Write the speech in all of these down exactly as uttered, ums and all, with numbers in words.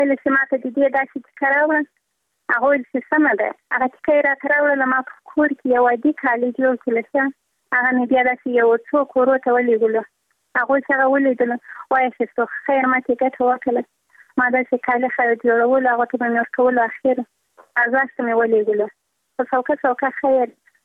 له چې ماته د دې داسې ټیکه راوړه هغه ویل چې سمه ده هغه ټیکه یې راته راوړله ما په کور کې یو عادي کالي جوړ کړل ښه هغه مې بیا داسې یو څو کورو ته ولېږلو هغوی چې هغه ولیدلو وایه چې څو خیر ما ترې ګټه وکړله ما داسې کالي خیر جوړولو هغو ته به مې ورکولو اخر ارزښت ته مې ولېږلو په څوکه څوکه خیر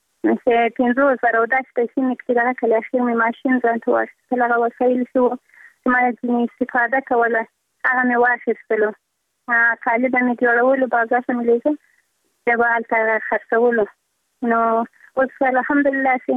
چې پنځوس زره او داسې پیسې مې کړي دغه کړلې اخر مې ماشین ځان ته واخیستل هغه وسایل چې وو چې ما یې ځینې استفاده کوله هغه مې واخیستلو کالي به مې جوړولو بازار ته مې لېږل بیا به هلته خرڅولو نو اوس الحمدلله چې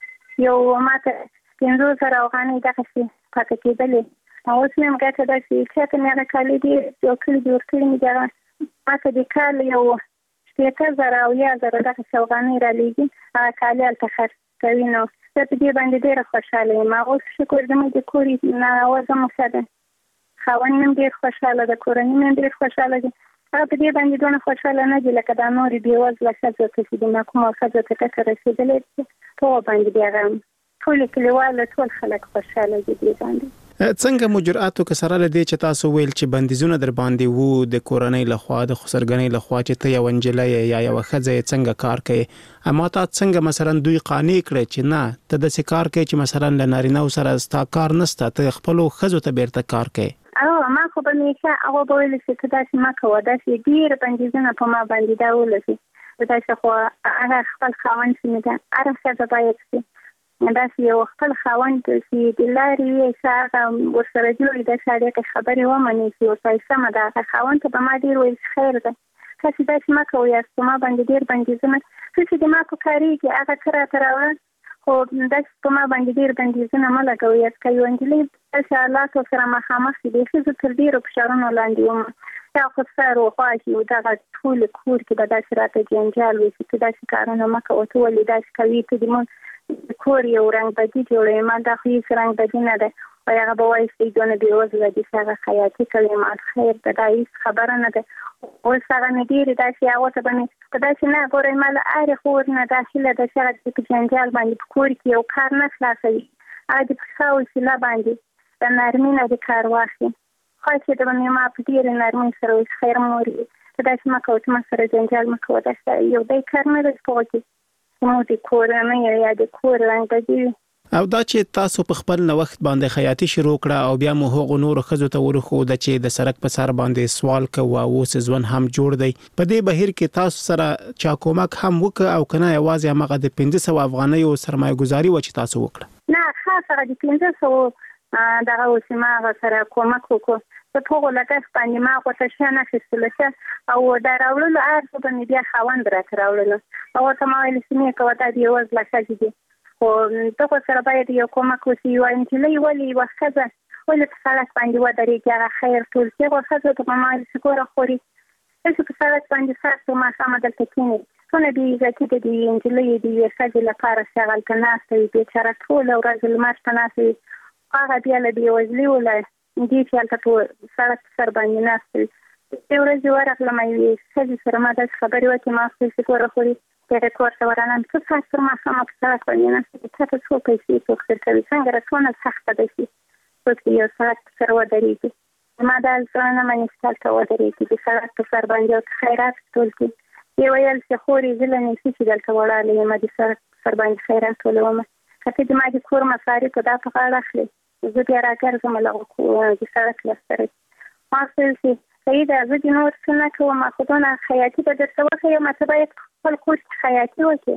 یو ماته پنځوس زره افغانۍ دغسې پاته کېدلې اوس مې هم ګټه ده چې چاته مې هغه کالي ډېر جوړ کړي جوړ کړي مې دغه ماته د کال یو شپېته زره او یا زره دغسې افغانۍ رالېږي هغه کالي هلته خرڅ کوي نو زه په دې باندې ډېره خوشحاله یم اوس شکر زموږ د کور ناوزه مو ښه ده خاوند مې هم ډېر خوشحاله ده کورنۍ مې هم ډېر خوشحاله دي هغه په دې باندې دونه خوشحاله نه دي لکه دا نورې بېوزله ښځو ته چې د محکومه ښځو ته ګټه رسېدلې ده په هغو باندې بیا هغه ټولې کلیواله ټول خلک خوشحاله دي دې باندې څنګه مو جرأت وکړ سره له دې چې تاسو ویل چې بندیزونه در باندې وو د کورنۍ لخوا د خسرګنۍ لخوا چې ته یو نجلۍ یا یو ښځه څنګه کار کوي اما تا څنګه مثلا دوی قانع کړي چې نه ته داسې کار کوي چې مثلا له نارینه سره ستا کار نشته ته خپل ښځو ته بیرته کار کوي او ما خو به مې ښه هغه به ویل چې ته داسې مه کوه داسې ډېر بندیزونه په ما باندې دا ولسي داسې خو هغه خپل خاوند چې مې ده هره ښځه باید شي داسې یو خپل خاوند چې د لارې وي چې هغه ورسره جوړي داسې اړیکې خبرې ومني چې ورته سمه ده هغه خاوند ته به ما ډېر ویل چې خیر ده تاسې داسې مه کوئ په ما باندې ډېر بندیزونه څه چې د ما په کارېږي هغه څه راته راوړه خو داسې په ما باندې ډېر بندیزونه مه لګوئ که یو نجلۍ داسې حالاتو سره مخامخ شي بیخي زه تر ډېرو فشارونو لاندې وم یا خو سر و خواږي و دغه ټول کور کې به داسې راته جنجال وي چې ته داسې کارونه مه کوه ته ولې داسې کوي ته د مون کور یو رنګ بدي جوړوي ما دا خو هېڅ رنګ بدي نه ده او هغه به وایي چې دونه بېوزله دي چې هغه خیاطي کوي ما خیر ده دا هېڅ خبره نه ده اوس هغه مې ډېرې داسې هغو ته به مې په داسې نه ګورئ ما له هرې خور نه دا هیله ده چې هغه د په جنجال باندې په کور کې یو کار نه خلاصوي هغه د په ښه وسیله باندې د نرمي نه د کار واخلي خواست ده به مې ما په ډېرې نرمۍ سره وایي خیر مورې ته داسې مه کوه ته ما سره جنجال مه کوه داسې یو دی کار نه ده چې په هغو کې زموږ د کورنۍ یا د کور رنګ بدي وي او دا چې تاسو په خپل نوښت باندې خیاطي شروع کړه او بیا مو هغو نورو ښځو ته ورښوده چې د سړک په سر باندې سوال کوه او اوس ژوند هم جوړ دی په دې بهیر کې تاسو سره چا کومک هم وکړ او که نه یوازې همغه د پنځه سوه افغانیو سرمایه ګزاري وه چې تاسو وکړه نه خاص هغه د پنځه سوو دغه اوس ما هغه سره کومک وکړو په هغو لګښت باندې ما غوښه شیان اخیستلو ښه او دا راوړلو هر څه به مې بیا خاوند راته راوړلو او ورته ما ویل چې مې کوه دا بېوزله ښځې دي خو دغو سره باید یو کومک وشي یوه نجلۍ ولې یوه ښځه ولې په سړک باندې ودرېږي هغه خیر ټول چې هغو ښځو ته به ما ویل چې ګوره خورې داسې په سړک باندې ستاسو ماښامه دلته کښېنئ څونه بې عزتي ده د یوې نجلۍ د یوې ښځې لپاره چې هغه هلته ناسته وي بېچاره ټوله ورځ لمر ته ناسته وي هغه بیا له بېوزلي وله دې چې هلته په سړک په سر باندې ناسته وي دې ورځې ورغلم یوې ښځې سره ما داسې خبرې وکړې ما ورته چې ګوره خورې دغه کور ته ورانم څه ساعت پر ماښامه په سړک باندې ناسته دي تا ته څو پیسې څوک درکوي څنګه را څونه سخته ده چې څوک یو سړک په سر ودرېږي ما دا زړه نه مني چې هلته ودرېږي د سړک په سر باندې او خیرات ټول کړي یې ویل چې خورې زه له نېسي چې دلته ولاړه یم د سړک په سر باندې خیرات ټولومه که ته د ما د کور مصارف دا په غاړه اخلې زه بیا راګرځم له د سړک له سره ما ویل چې صحیح ده زه د نور څه نه کوم خو دونه خیاطي به درته وښیم ته باید خپل کور کې خیاطي وکړې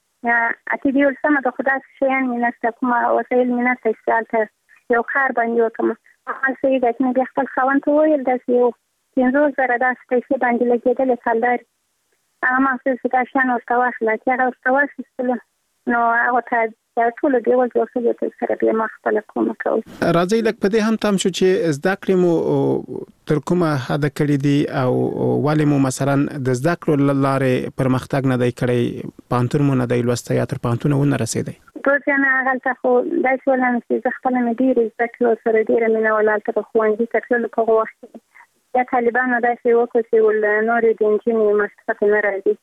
اتې دې ویل سمه ده خو داسې شیان مې نشته کومه وسایل مې نشته چې هلته یو کار باندې وکړم ما صحیح ده چې مې بیا خپل خاوند ته وویل داسې یو پنځوس زره داسې پیسې باندې لګېدلې کلدارې هغه ما ویل چې دا شیان ورته واخله چې هغه ورته واخیستلو نو هغه ته دا ټول دی ولې ورته ته سره به ما خپل کوم کوي راځي لکه په دې هم تم شو چې زده کړې مو تر کومه حد کړې دي او ولې مو مثلا د زده کړو لارې پرمختګ نه دی کړی پانتون مو نه دی لوستی یا تر پانتونه ونه رسېدی ټول ځان هغلته خو داسې ولم چې زه خپله مې ډېرې زده کړې ورسره ډېره مینه وه هلته په ښوونځي ته تللو په هغه وخت کې بیا طالبانو داسې وکړو چې ول نورې د نجونې مکتب ته نه راځي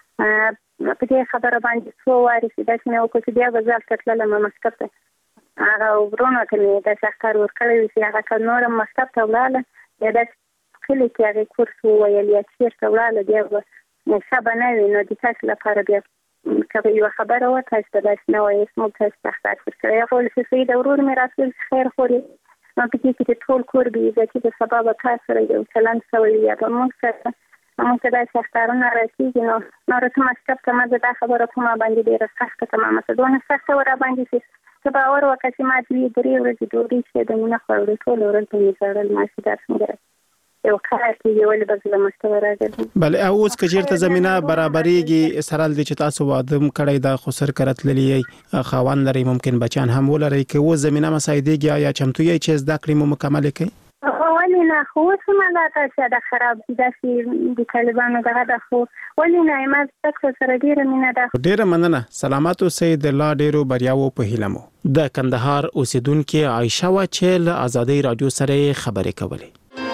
په دې خبره باندې څو وارې چې داسې مې وکړو چې بیا به زه هلته تللم مکتب ته هغه ورونو ته مې داسې افکار ورکړی وي چې هغه که نور مکتب ته ولاړله بیا داسې کلی کې هغه کورس ویل یا چیرته ولاله بیا به شابه نه وي نو د تاسو لپاره بیا که یو خبره و تاسو ته داسې نه وایي اسمو تاسو ته اختار کړی یا خو چې د ورور مې راتلل خیر خوري نو په کې کې ټول کور به عزتي د سبا به کار سره یو چلند سوی یا به موږ سره موږ ته داسې اختارونه راکېږي نو نو راته مکتب ته ما دا خبره په ما باندې ډېره سخته که ما مته دونه سخته ور راباندې چې ته باور وکړه چې ما دوې درې ورځې ډوډۍ چې د مې نه خوړلې ټوله ورځ به مې ژړل ما چې دا څنګه یو کار کېږي ولې به زه له مکتبه راغلم. بله اوس که چېرته زمینه برابرېږي سره له دې چې تاسو واده هم کړی دا خو سر کره تللي یئ خاوند لرئ ممکن بچیان هم ولرئ که اوس زمینه مساعدېږي یا چمتو یئ چې زده کړې مو مکملې کوئ؟ ولې نه خو اوس هم دا چې دا خراب دي داسې د طالبانو دغه ده خو ولې نه ما زده کړو سره ډېره مینه ده. ډېره مننه سلامت اوسئ د الله ډېرو بریاوو په هیله مو. د کندهار اوسېدونکې عایشه وه چې له ازادۍ راډیو سره یې خبرې کولې.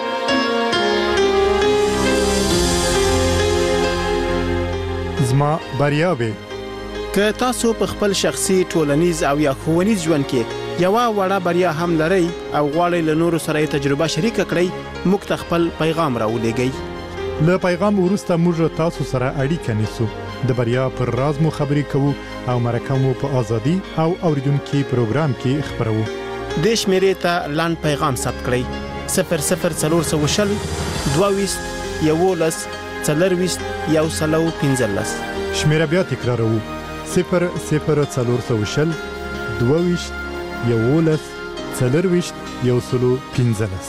زما بریاوې که تاسو په خپل شخصي ټولنیز او یا ښوونیز ژوند کې یوه وړه بریا هم لرئ او غواړئ له نورو سره یې تجربه شریکه کړئ موږ ته خپل پیغام راولېږئ. له پیغام وروسته موږ تاسو سره اړیکه نیسو د بریا پر راز مو خبرې کوو او مرکه مو په ازادي او اوریدونکو پروګرام کې خبرو. د شمیرې ته لاند پیغام ثبت کړئ صفر صفر څلور سوه شل دوه ویشت یولس څلرویشت یو سلو پنځلس. شمیره بیا تکراروو صفر صفر څلور سوه شل دوه ویشت یولس څلرویشت یو سلو پنځلس.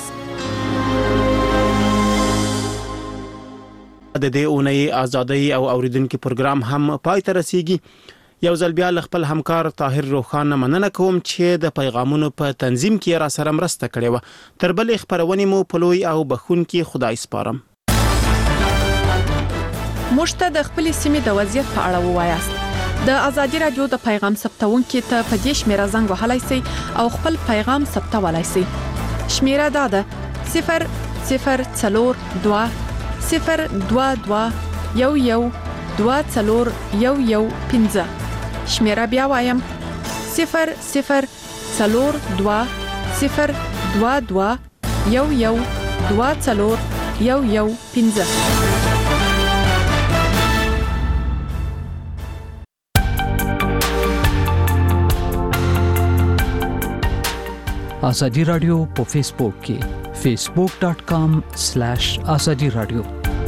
د دې اونۍ ازادۍ او اوریدونکو پروګرام هم پای ته رسیږي. یو ځل بیا خپل همکار طاهر روخان مننه کوم چې د پیغامونو په تنظیم کې را سره مرسته کړې و. تر بلې خبرونې مو په لوی او بخښونکي خدای سپارم. موږ ته د خپل سیمې د وضعیت په اړه ووایاست. د ازادي رادیو د پیغام ثبتونکو ته په دې شمیره زنګ وهلای شئ او خپل پیغام ثبتولای شئ. شمیره دا ده صفر صفر څلور دوه صفر دوه دوه یو یو دوه څلور یو یو پنځه. شمیره بیا وایم صفر صفر څلور دوه صفر دوه دوه یو یو دوه څلور یو یو پنځه. ازادي رادیو په فیسبوک کې فیسبوک ډاٹ کام سلیش ازادي رادیو.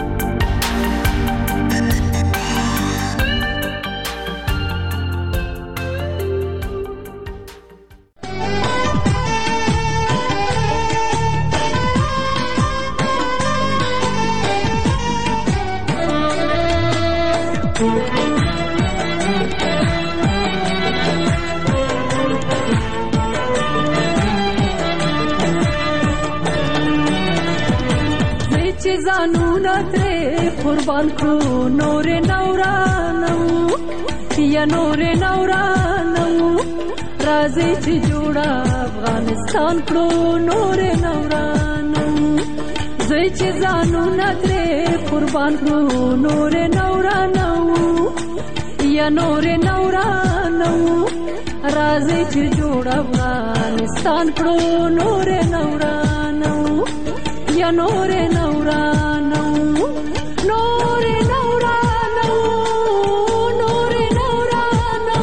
زانونه ترې قربان کړو نور نورانو یا نور نورانو راځي چې جوړه افغانستان کړو نور نورانو زه چې زانونه ترې قربان کړو نور نورانو یا نور نورانو راځي چې جوړه افغانستان کړو نور نورانو یا نور نورانو نور نورانو نور نورانو.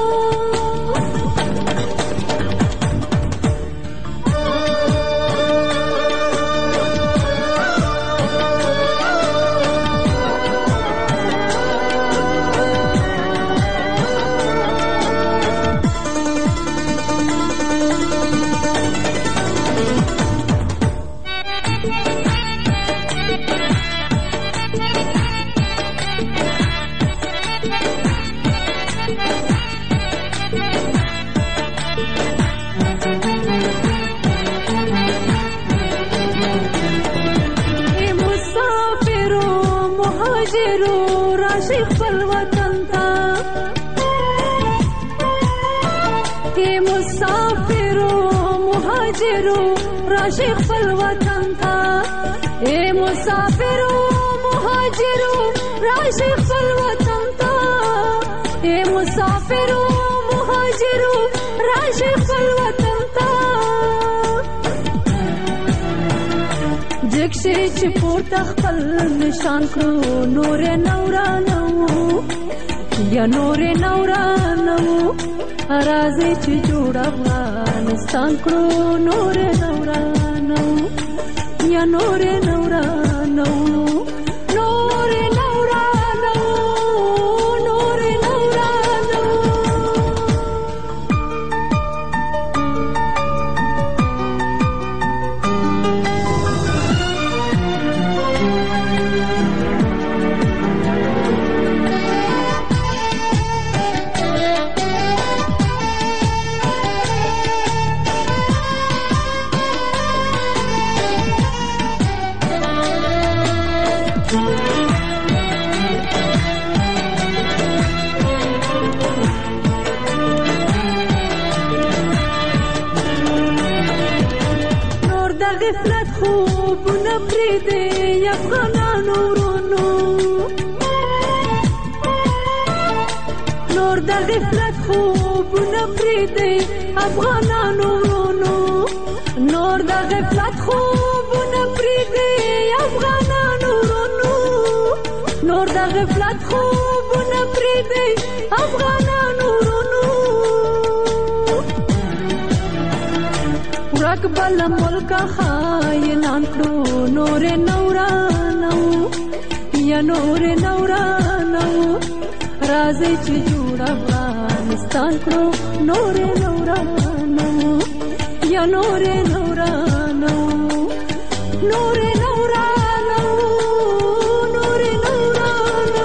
راشي خپل وطن ته اے مسافرو مهاجرو راشي خپل وطن ته اے مسافرو مهاجرو راشي خپل وطن ته جکشي راځي چې پورته خپل نشان کړو نور نورانو یا نور نورانو راځي چې جوړ افغانستان کړو نور نورانو یا نور نورانو نور نورانو نور نورانو غفلت خوبونه پرېږدي افغانانو ورونو نور د غفلت خوبونه پرېږدي افغانانو ورونو نور د غفلت خوبونه پرېږدي افغانانو ورونو نور د غفلت خوبونه پرېږدي افغانانو ورونو ورک بل ملک خاینان کړو نور نورانو یا نور نورانو راځي چې جوړ افغانستان کړو نور نورانو یا نور نورانو نور نورانو نور نورانو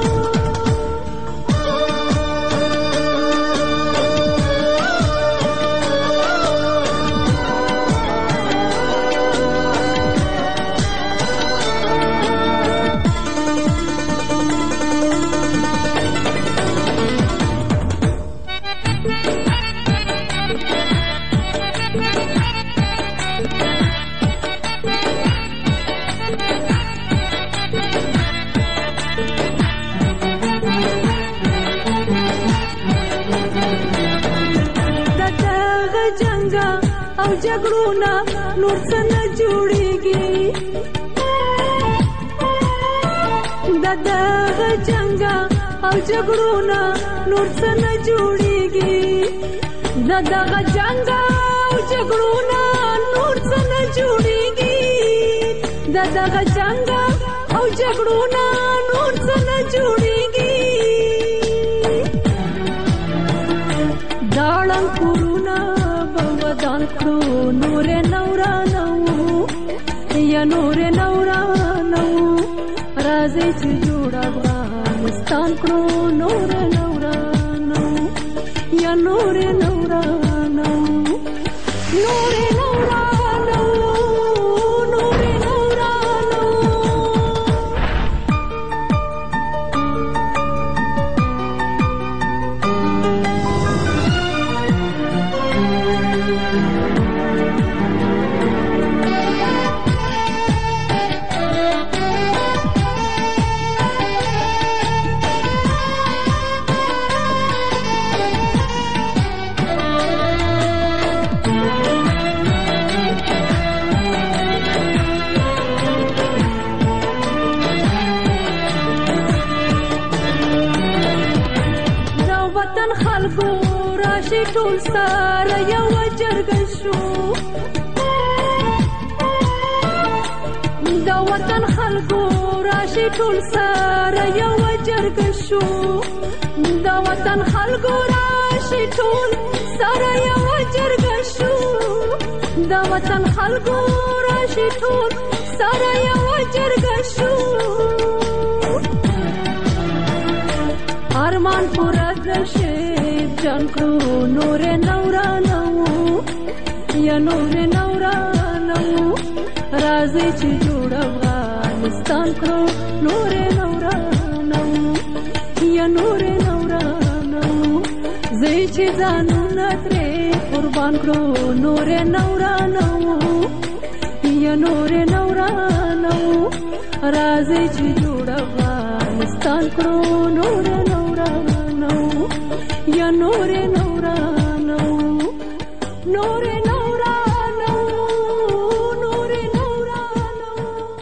او جګړونه نور څه نه جوړېږي د دغه جنګه او جګړونه نور څه نه جوړېږي د دغه جنګه او جګړونه نور څه نه جوړېږي د دغه جنګه او جګړونه نور څه نه جوړېږي داړم کورونه ودان کړو نور نورانو یا نور نورانو راځي چې جوړ افغانستان کړو نور نورانو یا نور نورانو نور نورانو نور نورانو خلکو راشي ټول سره یو جرګه شو د وطن خلکو راشي ټول سره یو جرګه شو د وطن خلکو راشي ټول سره یو جرګه شو د وطن خلکو راشي ټول سره یو جرګه شو ارمان پورا شیب جان کړو نور نورانو یا نور نورانو راځي چې جوړ افغانستان کړو نور نورانو یا نور نورانو زه چې ځانونه ترې قربان کړو نور نورانو یا نور نورانو راځي چې جوړ افغانستان کړو نور